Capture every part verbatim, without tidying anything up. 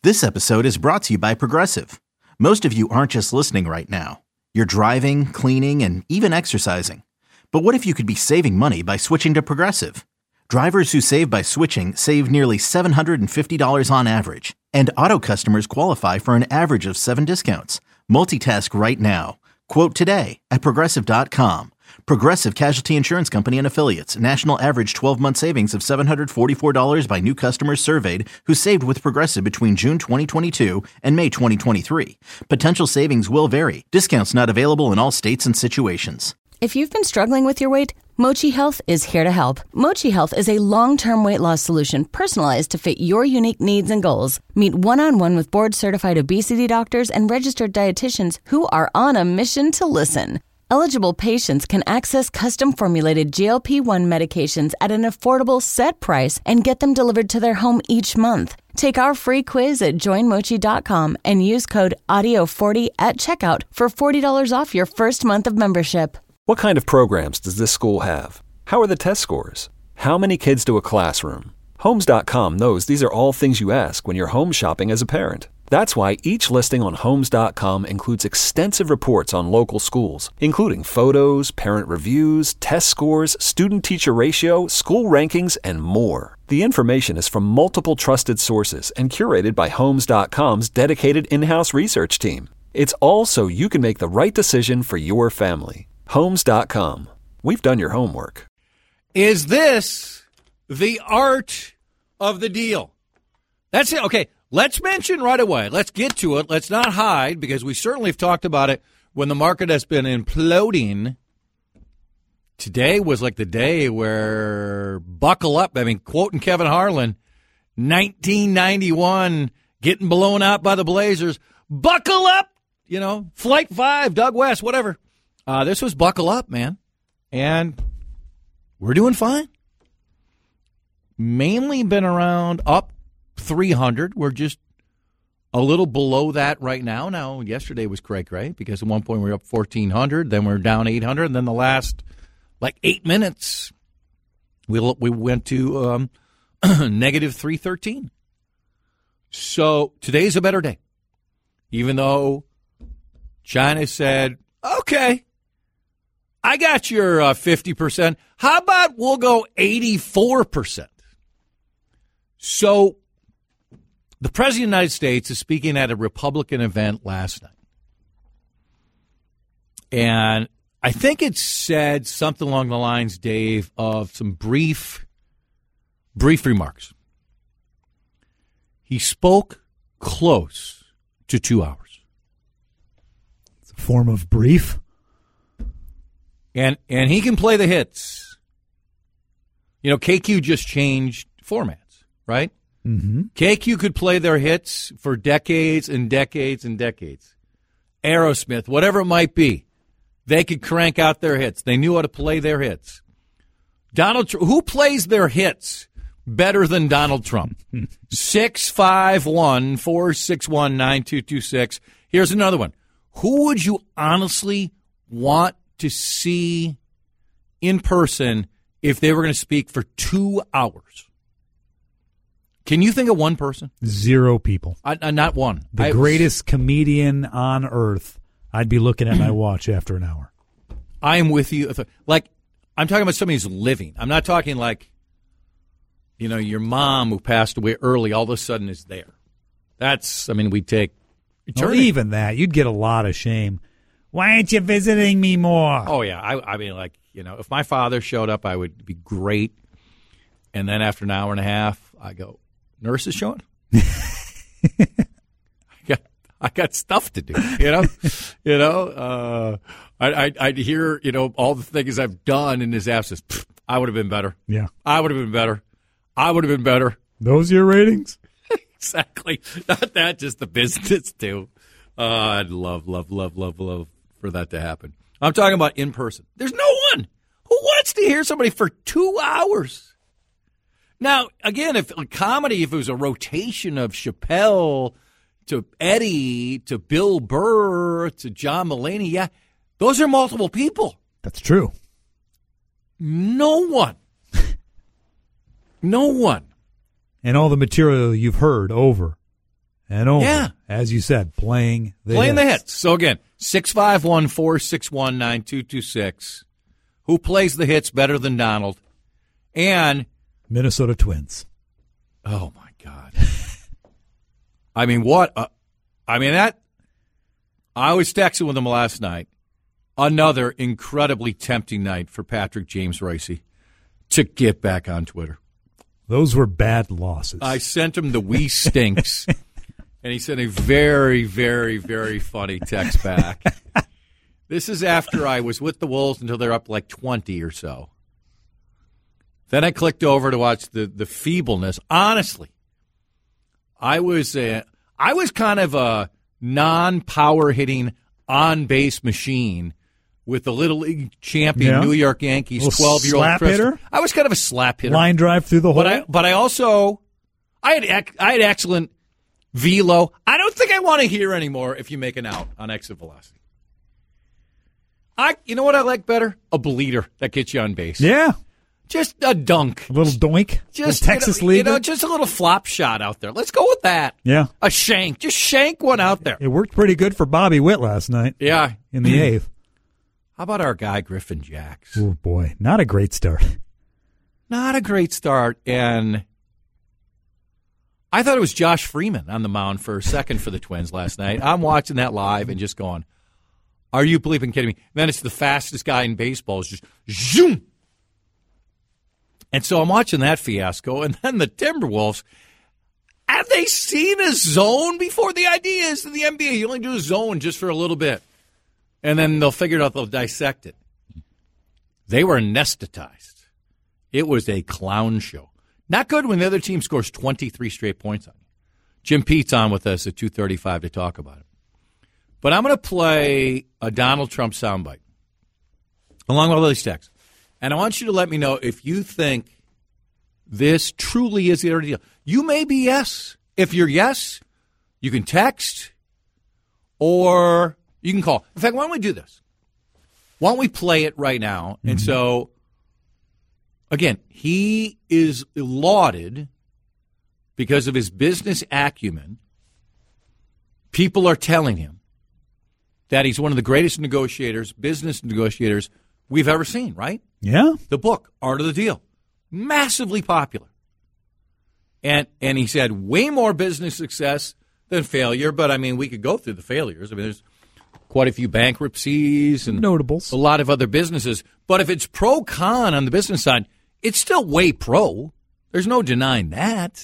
This episode is brought to you by Progressive. Most of you aren't just listening right now. You're driving, cleaning, and even exercising. But what if you could be saving money by switching to Progressive? Drivers who save by switching save nearly seven hundred fifty dollars on average. And auto customers qualify for an average of seven discounts. Multitask right now. Quote today at Progressive dot com. Progressive Casualty Insurance Company and Affiliates. National average twelve-month savings of seven hundred forty-four dollars by new customers surveyed who saved with Progressive between June twenty twenty-two and May twenty twenty-three. Potential savings will vary. Discounts not available in all states and situations. If you've been struggling with your weight, Mochi Health is here to help. Mochi Health is a long-term weight loss solution personalized to fit your unique needs and goals. Meet one-on-one with board-certified obesity doctors and registered dietitians who are on a mission to listen. Eligible patients can access custom-formulated G L P one medications at an affordable set price and get them delivered to their home each month. Take our free quiz at join mochi dot com and use code audio forty at checkout for forty dollars off your first month of membership. What kind of programs does this school have? How are the test scores? How many kids do a classroom? Homes dot com knows these are all things you ask when you're home shopping as a parent. That's why each listing on Homes dot com includes extensive reports on local schools, including photos, parent reviews, test scores, student-teacher ratio, school rankings, and more. The information is from multiple trusted sources and curated by Homes dot com's dedicated in-house research team. It's all so you can make the right decision for your family. Homes dot com. We've done your homework. Is this the art of the deal? That's it. Okay. Let's mention right away. Let's get to it. Let's not hide, because we certainly have talked about it when the market has been imploding. Today was like the day where buckle up. I mean, quoting Kevin Harlan, nineteen ninety-one, getting blown out by the Blazers. Buckle up, you know, Flight five, Doug West, whatever. Uh, this was buckle up, man. And we're doing fine. Mainly been around up three hundred. We're just a little below that right now. Now, yesterday was cray cray because at one point we were up fourteen hundred, then we we're down eight hundred, and then the last like eight minutes we we went to um, negative three thirteen. So today's a better day, even though China said, "Okay, I got your uh, fifty percent. How about we'll go eighty-four percent?" So the President of the United States is speaking at a Republican event last night. And I think it said something along the lines, Dave, of some brief, brief remarks. He spoke close to two hours. It's a form of brief. And and he can play the hits. You know, K Q just changed formats, right? Mm-hmm. K Q could play their hits for decades and decades and decades. Aerosmith, whatever it might be, they could crank out their hits. They knew how to play their hits. Donald Trump, who plays their hits better than Donald Trump? six five one, four six one, nine two two six. Here's another one. Who would you honestly want to see in person if they were going to speak for two hours? Can you think of one person? Zero people. I, I, not one. The I, greatest comedian on earth. I'd be looking at my watch after an hour. I am with you. Like, I'm talking about somebody who's living. I'm not talking like, you know, your mom who passed away early all of a sudden is there. That's, I mean, we take eternity. Well, even that, you'd get a lot of shame. Why aren't you visiting me more? Oh, yeah. I, I mean, like, you know, if my father showed up, I would be great. And then after an hour and a half, I go, nurse is showing? I got I got stuff to do, you know? you know, uh, I, I, I'd hear, you know, all the things I've done in his absence. Pfft, I would have been better. Yeah. I would have been better. I would have been better. Those your ratings? Exactly. Not that, just the business, too. Uh, I'd love, love, love, love, love for that to happen. I'm talking about in person. There's no one who wants to hear somebody for two hours. Now, again, if a comedy, if it was a rotation of Chappelle to Eddie to Bill Burr to John Mulaney, yeah, those are multiple people. That's true. No one. No one. And all the material you've heard over and over. Yeah. As you said, playing the Playing hits. the hits. So again, six five one, four six one, nine two two six. Who plays the hits better than Donald? And Minnesota Twins. oh my God. I mean, what? Uh, I mean, that. I was texting with him last night. Another incredibly tempting night for Patrick James Ricey to get back on Twitter. Those were bad losses. I sent him the "we stinks," and he sent a very, very, very funny text back. This is after I was with the Wolves until they're up like twenty or so. Then I clicked over to watch the the feebleness. Honestly, I was uh, I was kind of a non-power hitting on base machine with the Little League champion Yeah. New York Yankees twelve year old slap hitter? I was kind of a slap hitter. Line drive through the hole. But I, but I also, I had ec- I had excellent velo. I don't think I want to hear anymore if you make an out on exit velocity. I, you know what I like better? A bleeder that gets you on base. Yeah. Just a dunk. A little doink. Just a Texas you know, League. You know, just a little flop shot out there. Let's go with that. Yeah. A shank. Just shank one out there. It worked pretty good for Bobby Witt last night. Yeah. In the eighth. How about our guy, Griffin Jacks? Oh, boy. Not a great start. Not a great start. And I thought it was Josh Freeman on the mound for a second for the Twins last night. I'm watching that live and just going, are you bleeping kidding me? Then it's the fastest guy in baseball. It's just zoom. And so I'm watching that fiasco. And then the Timberwolves, have they seen a zone before? The idea is in the N B A, you only do a zone just for a little bit. And then they'll figure it out, they'll dissect it. They were anesthetized. It was a clown show. Not good when the other team scores twenty-three straight points on you. Jim Pete's on with us at two thirty-five to talk about it. But I'm going to play a Donald Trump soundbite along with all these texts. And I want you to let me know if you think this truly is the other deal. You may be yes. If you're yes, you can text or you can call. In fact, why don't we do this? Why don't we play it right now? Mm-hmm. And so, again, he is lauded because of his business acumen. People are telling him that he's one of the greatest negotiators, business negotiators we've ever seen, right? Yeah. The book, Art of the Deal, massively popular. And and he's had way more business success than failure, but, I mean, we could go through the failures. I mean, there's quite a few bankruptcies and notables, a lot of other businesses. But if it's pro-con on the business side, it's still way pro. There's no denying that.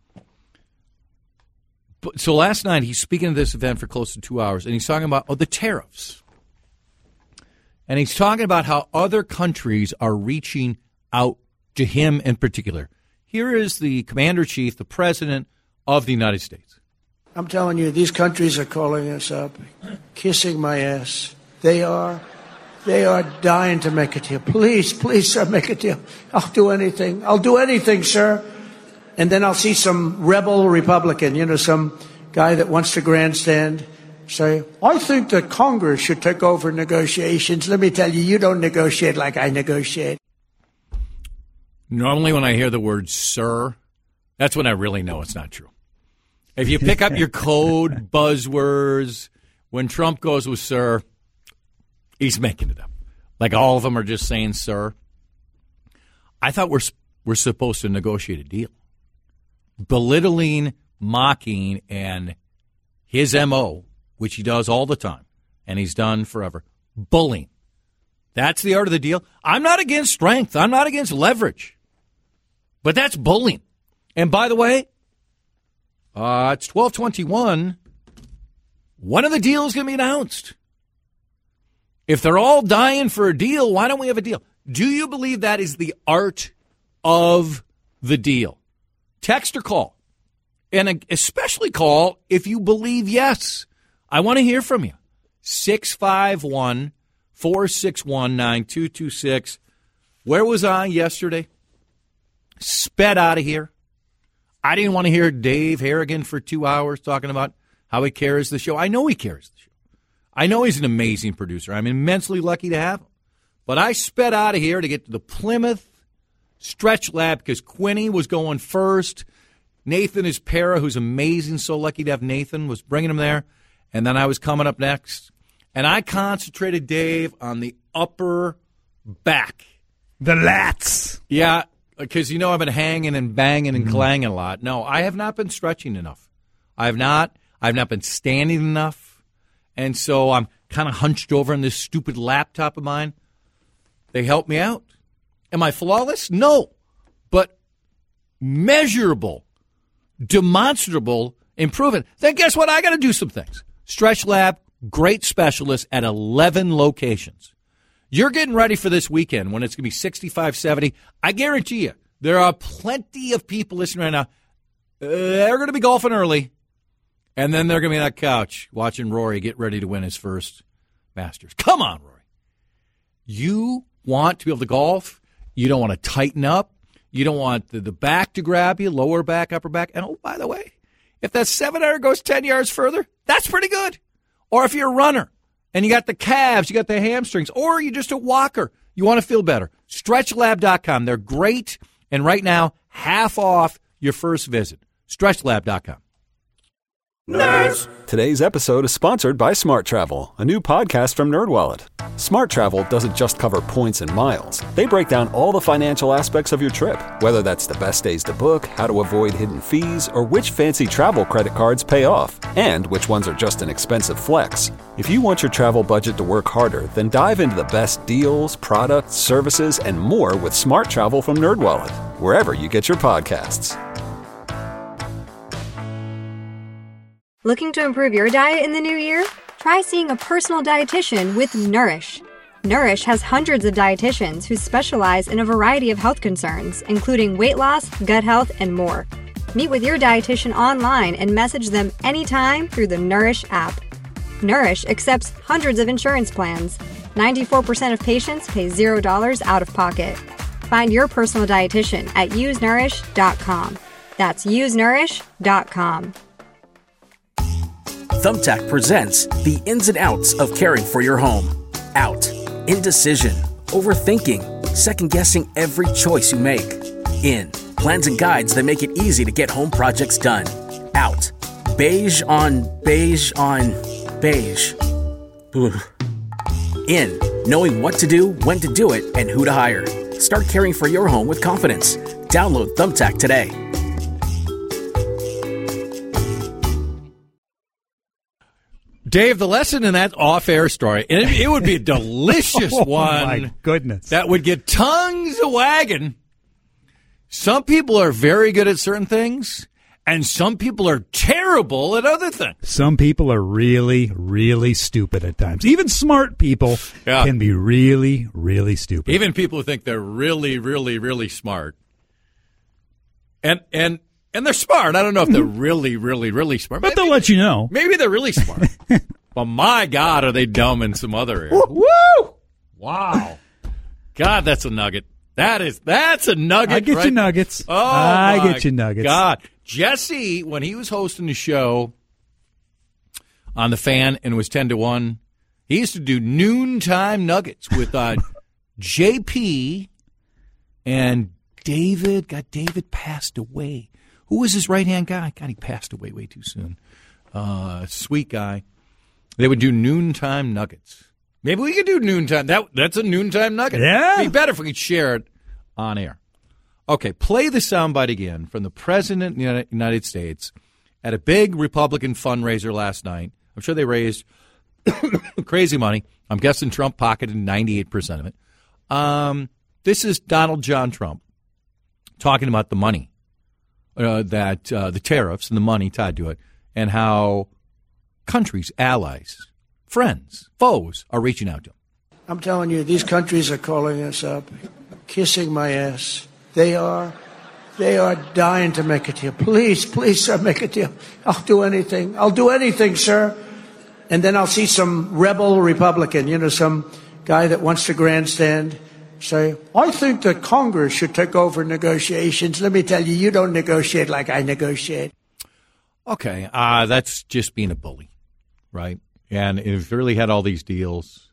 But, so last night, he's speaking at this event for close to two hours, and he's talking about oh, the tariffs. And he's talking about how other countries are reaching out to him in particular. Here is the commander-in-chief, the president of the United States. I'm telling you, these countries are calling us up, kissing my ass. They are, they are dying to make a deal. Please, please, sir, make a deal. I'll do anything. I'll do anything, sir. And then I'll see some rebel Republican, you know, some guy that wants to grandstand, say, I think that Congress should take over negotiations. Let me tell you, you don't negotiate like I negotiate. Normally when I hear the word sir, that's when I really know it's not true. If you pick up your code buzzwords, when Trump goes with sir, he's making it up. Like all of them are just saying sir. I thought we're we're supposed to negotiate a deal. Belittling, mocking, and his M O, which he does all the time, and he's done forever, bullying. That's the art of the deal. I'm not against strength. I'm not against leverage. But that's bullying. And by the way, uh, it's twelve twenty-one. One of the deals is going to be announced. If they're all dying for a deal, why don't we have a deal? Do you believe that is the art of the deal? Text or call. And especially call if you believe yes. I want to hear from you. six five one, four six one, nine two two six. Where was I yesterday? Sped out of here. I didn't want to hear Dave Harrigan for two hours talking about how he carries the show. I know he carries the show. I know he's an amazing producer. I'm immensely lucky to have him. But I sped out of here to get to the Plymouth Stretch Lab because Quinny was going first. Nathan is para, who's amazing. So lucky to have Nathan. Was bringing him there. And then I was coming up next. And I concentrated, Dave, on the upper back. The lats. Yeah, because, you know, I've been hanging and banging and Mm-hmm. clanging a lot. No, I have not been stretching enough. I have not. I've not been standing enough. And so I'm kind of hunched over on this stupid laptop of mine. They help me out. Am I flawless? No. But measurable, demonstrable improvement. Then guess what? I got to do some things. Stretch Lab, great specialists at eleven locations. You're getting ready for this weekend when it's going to be sixty-five, seventy. I guarantee you, there are plenty of people listening right now. Uh, they're going to be golfing early, and then they're going to be on that couch watching Rory get ready to win his first Masters. Come on, Rory. You want to be able to golf. You don't want to tighten up. You don't want the, the back to grab you, lower back, upper back. And, oh, by the way, if that seven iron goes ten yards further, that's pretty good. Or if you're a runner, and you got the calves, you got the hamstrings, or you're just a walker, you want to feel better. stretch lab dot com. They're great. And right now, half off your first visit. stretch lab dot com. Nerds! Today's episode is sponsored by Smart Travel, a new podcast from NerdWallet. Smart Travel doesn't just cover points and miles. They break down all the financial aspects of your trip, whether that's the best days to book, how to avoid hidden fees, or which fancy travel credit cards pay off, and which ones are just an expensive flex. If you want your travel budget to work harder, then dive into the best deals, products, services, and more with Smart Travel from NerdWallet, wherever you get your podcasts. Looking to improve your diet in the new year? Try seeing a personal dietitian with Nourish. Nourish has hundreds of dietitians who specialize in a variety of health concerns, including weight loss, gut health, and more. Meet with your dietitian online and message them anytime through the Nourish app. Nourish accepts hundreds of insurance plans. ninety-four percent of patients pay zero dollars out of pocket. Find your personal dietitian at use nourish dot com. That's use nourish dot com. Thumbtack presents the ins and outs of caring for your home. Out. Indecision. Overthinking. Second-guessing every choice you make. In. Plans and guides that make it easy to get home projects done. Out. Beige on beige on beige. Ugh. In. Knowing what to do, when to do it, and who to hire. Start caring for your home with confidence. Download Thumbtack today. Dave, the lesson in that off-air story, and it, it would be a delicious oh, one. My goodness. That would get tongues a-wagging. Some people are very good at certain things, and some people are terrible at other things. Some people are really, really stupid at times. Even smart people Yeah. can be really, really stupid. Even people who think they're really, really, really smart. And and and they're smart. I don't know if they're really, really, really smart. but they'll let you know. Maybe they're really smart. But my God, are they dumb in some other area? Woo! Wow. God, that's a nugget. That is, that's a nugget. I get right? you nuggets. Oh, I my get you nuggets. God. Jesse, when he was hosting the show on The Fan and it was ten to one, he used to do noontime nuggets with uh, J P and David. God, David passed away. Who was his right-hand guy? God, he passed away way too soon. Uh, sweet guy. They would do noontime nuggets. Maybe we could do noontime. That That's a noontime nugget. Yeah. It'd be better if we could share it on air. Okay, play the soundbite again from the President of the United States at a big Republican fundraiser last night. I'm sure they raised crazy money. I'm guessing Trump pocketed ninety-eight percent of it. Um, this is Donald John Trump talking about the money, uh, that uh, the tariffs and the money tied to it, and how countries, allies, friends, foes are reaching out to him. I'm telling you, these countries are calling us up, kissing my ass. They are, they are dying to make a deal. Please, please, sir, make a deal. I'll do anything. I'll do anything, sir. And then I'll see some rebel Republican, you know, some guy that wants to grandstand, say, I think that Congress should take over negotiations. Let me tell you, you don't negotiate like I negotiate. Okay, uh, that's just being a bully, right? And if they really had all these deals,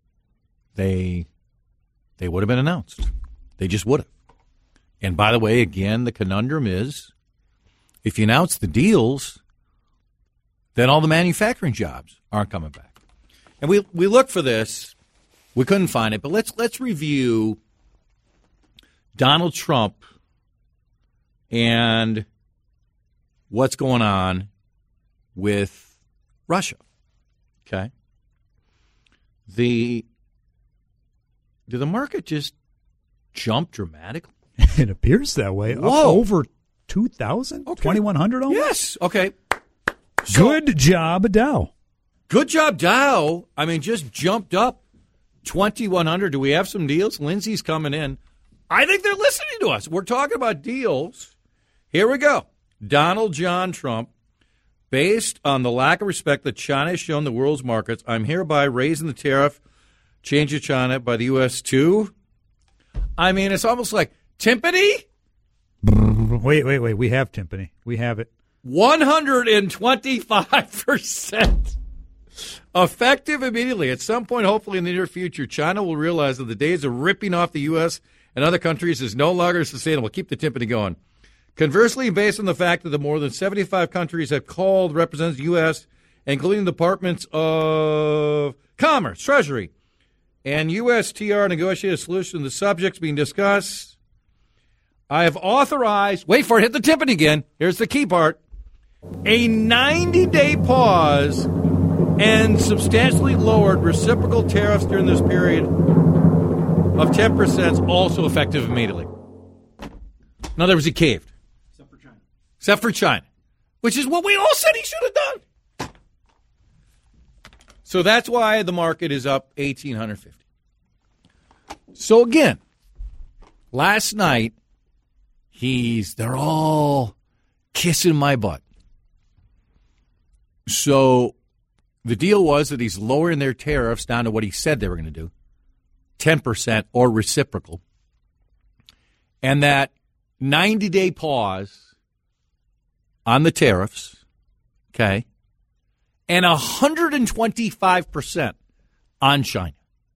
they they would have been announced. They just would have. And by the way, again, the conundrum is, if you announce the deals, then all the manufacturing jobs aren't coming back. And we we looked for this. We couldn't find it, but let's let's review Donald Trump and what's going on with Russia. Okay. The did the market just jump dramatically? It appears that way. Whoa. Up over two thousand? Okay. twenty-one hundred almost? Yes. Okay. So, Good job, Dow. Good job, Dow. I mean, just jumped up twenty-one hundred. Do we have some deals? Lindsay's coming in. I think they're listening to us. We're talking about deals. Here we go. Donald John Trump, based on the lack of respect that China has shown the world's markets, I'm hereby raising the tariff change of China by the U S to, I mean, it's almost like timpani? Wait, wait, wait. We have timpani. We have it. one hundred twenty-five percent. Effective immediately. At some point, hopefully in the near future, China will realize that the days of ripping off the U S and other countries is no longer sustainable. Keep the timpani going. Conversely, based on the fact that the more than seventy-five countries have called representatives of the U S, including the Departments of Commerce, Treasury, and U S T R negotiated a solution to the subjects being discussed, I have authorized, wait for it, hit the timpani again, here's the key part, a ninety-day pause and substantially lowered reciprocal tariffs during this period of ten percent, also effective immediately. In other words, he caved. Except for China. Except for China, which is what we all said he should have done. So that's why the market is up eighteen fifty. So again, last night, he's, they're all kissing my butt. So the deal was that he's lowering their tariffs down to what he said they were going to do, ten percent or reciprocal, and that ninety-day pause on the tariffs, okay, and one hundred twenty-five percent on China.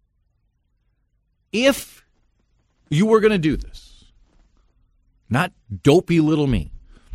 If you were going to do this, not dopey little me,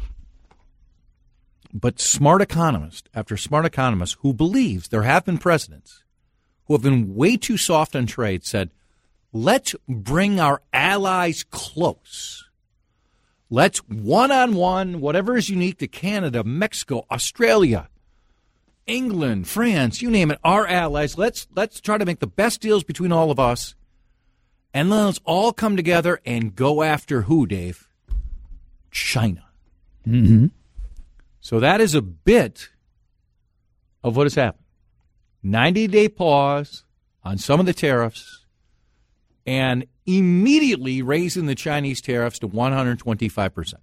but smart economist after smart economist who believes there have been presidents who have been way too soft on trade said, let's bring our allies close. Let's one-on-one, whatever is unique to Canada, Mexico, Australia, England, France, you name it, our allies. Let's let's try to make the best deals between all of us. And let's all come together and go after who, Dave? China. Mm-hmm. So that is a bit of what has happened. ninety-day pause on some of the tariffs and immediately raising the Chinese tariffs to one hundred twenty-five percent.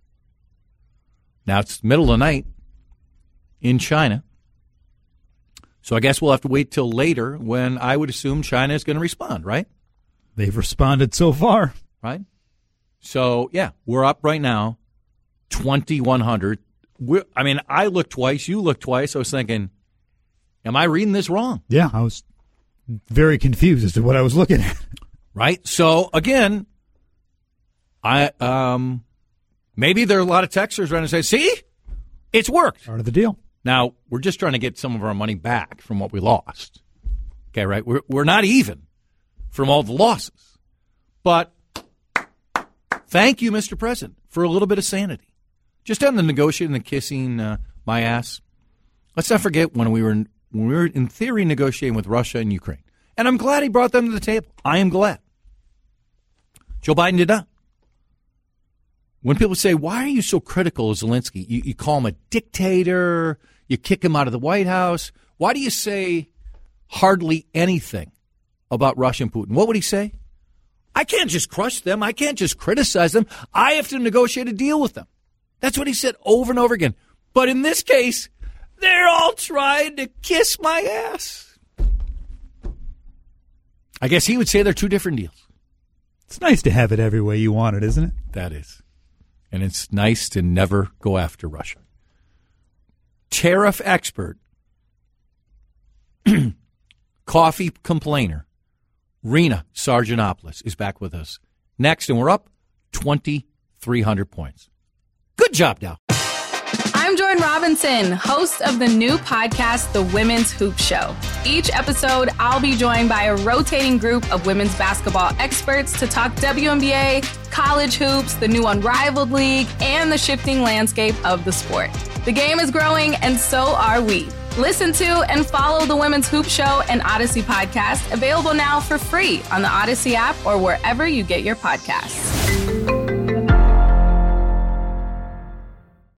Now, it's middle of the night in China. So I guess we'll have to wait till later when I would assume China is going to respond, right? They've responded so far. Right? So, yeah, we're up right now, twenty-one hundred. We're, I mean, I looked twice. You looked twice. I was thinking, am I reading this wrong? Yeah, I was very confused as to what I was looking at. Right? So, again, I um, maybe there are a lot of texters trying to say, see, it's worked. Part of the deal. Now, we're just trying to get some of our money back from what we lost. Okay, right? We're, we're not even from all the losses. But thank you, Mister President, for a little bit of sanity. Just on the negotiating, the kissing uh, my ass. Let's not forget when we were in, when we were in theory negotiating with Russia and Ukraine. And I'm glad he brought them to the table. I am glad. Joe Biden did not. When people say, why are you so critical of Zelensky? You, you call him a dictator. You kick him out of the White House. Why do you say hardly anything about Russia and Putin? What would he say? I can't just crush them. I can't just criticize them. I have to negotiate a deal with them. That's what he said over and over again. But in this case, they're all trying to kiss my ass. I guess he would say they're two different deals. It's nice to have it every way you want it, isn't it? That is. And it's nice to never go after Russia. Tariff expert, coffee complainer, Rena Sargentopoulos is back with us next, and we're up twenty-three hundred points. Good job, Dow. I'm Jordan Robinson, host of the new podcast, The Women's Hoop Show. Each episode, I'll be joined by a rotating group of women's basketball experts to talk W N B A, college hoops, the new Unrivaled League, and the shifting landscape of the sport. The game is growing, and so are we. Listen to and follow The Women's Hoop Show and Odyssey podcast, available now for free on the Odyssey app or wherever you get your podcasts.